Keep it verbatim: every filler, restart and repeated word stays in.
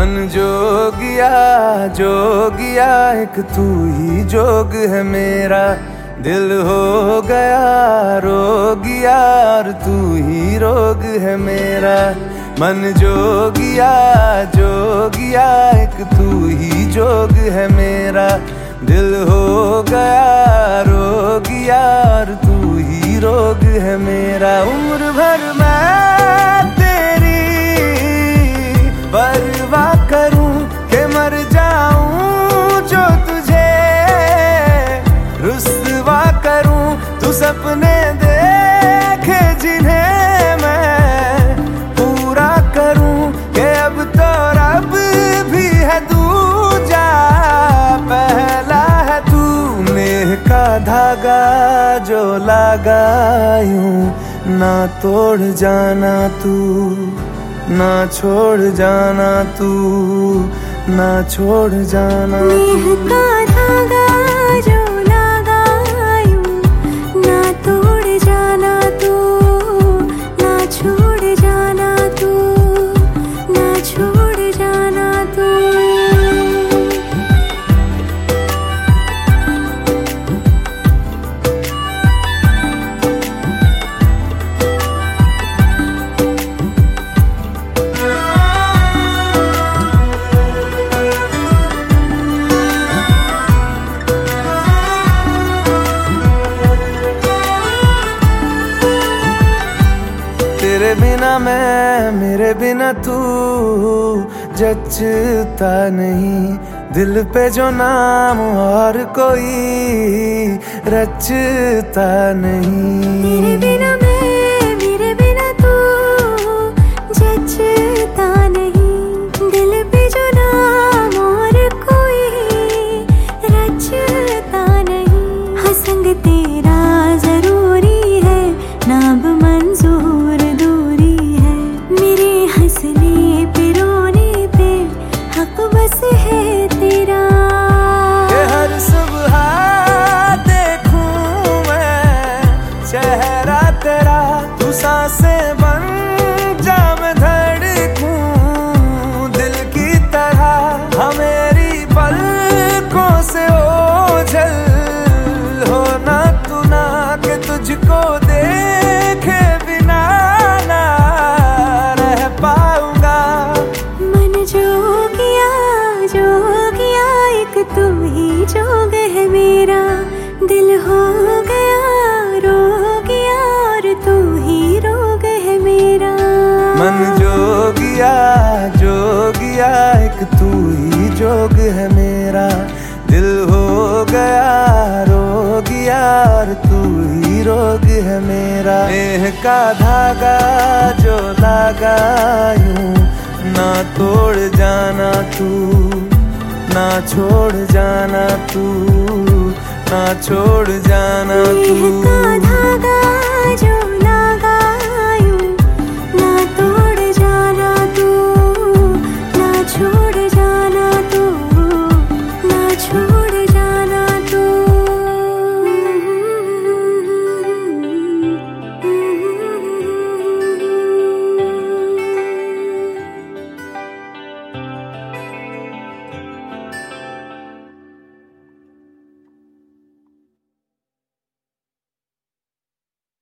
मन जोगिया जोगिया एक तू ही जोग है मेरा, दिल हो गया रोगिया और तू ही रोग है मेरा। मन जोगिया जोगिया एक तू ही जोग है मेरा, दिल हो गया रोगिया और तू ही रोग है मेरा। उम्र भर मैं तेरी परवाह करूं कि मर जाऊं जो तुझे रुस्वा करूं। तू सपने देखे जिन्हें मैं पूरा करूं कि अब तो रब भी है दूजा पहला है तू। नेह का धागा जो लगा यूं ना तोड़ जाना तू, ना छोड़ जाना तू, ना छोड़ जाना तू। नेह का धागा जो लगा यूं ना तोड़ जाना तू, ना छोड़ जाना तू, ना छोड़ जाना तू। तेरे बिना मैं मेरे बिना तू जचता नहीं, दिल पे जो नाम और कोई रचता नहीं। तेरे बिना मैं मेरे बिना तू जचता नहीं, दिल पे जो नाम और कोई रचता नहीं। हाँ संग तेरा जरूरी है, नाम मंजूर दूरी है। मेरे हंसने पे रोने पे हक बस है तेरा। कि हर सुबह देखूं मैं चेहरा तेरा, तू सांसें बन जा मैं धड़कूं दिल की तरह। हाँ मेरी पलकों से ओझल हो ना तू ना, कि तुझको देखे बिना ना रह पाऊंगा। मन जोगिया जोगिया एक तू ही जोग है मेरा, दिल हो गया रोगिया और तू ही रोग है मेरा। मन जोगिया जोगिया एक तू ही जोग है मेरा, दिल हो गया रोगिया और तू ही रोग है मेरा। नेह का धागा जो लगा यूं ना तोड़ जाना तू, ना छोड़ जाना तू, ना छोड़ जाना तू। नेह का धागा जो